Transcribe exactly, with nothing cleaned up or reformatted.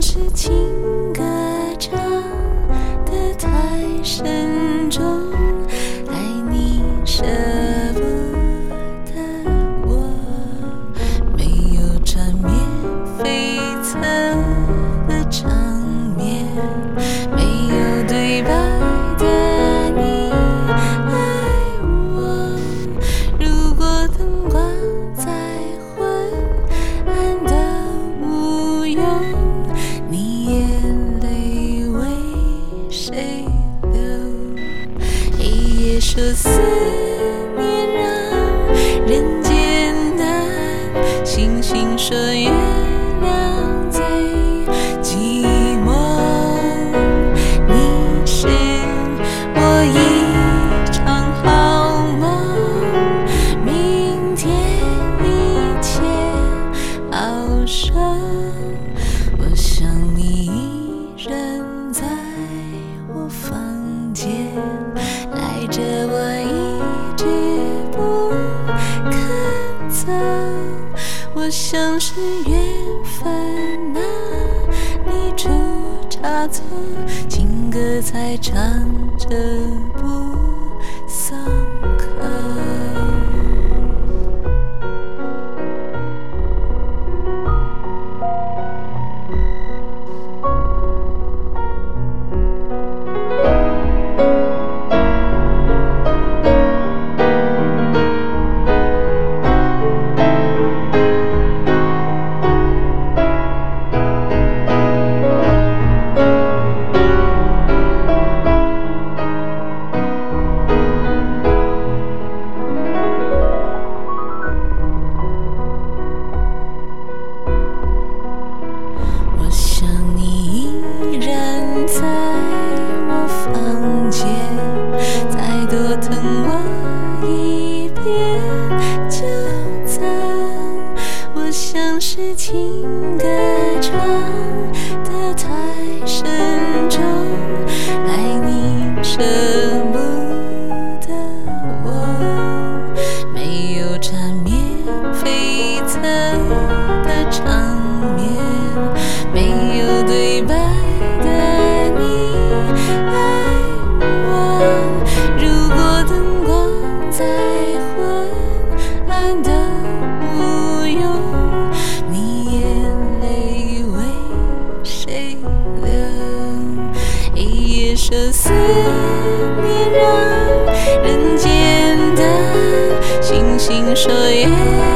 像是情歌唱得太深重，爱你舍不得我，没有缠绵悱恻的场面，没有对白的你爱我。如果灯光再昏暗的无用，你眼泪为谁流？黑夜说思念让人艰难，星星说月亮最寂寞。你是我一场好梦，明天一切好生。我想你依然在我房间，赖着我一直不肯走。我像是缘分哪里出差错，情歌才唱着不松口。我想你依然在我房间，再多疼我一遍就走。我像是情歌唱得太深重，爱你舍不得我，没有缠绵悱恻的场面，没有对白的你爱我。如果灯光再昏暗的无用，你眼泪为谁流？黑夜说思念让人间的星星说月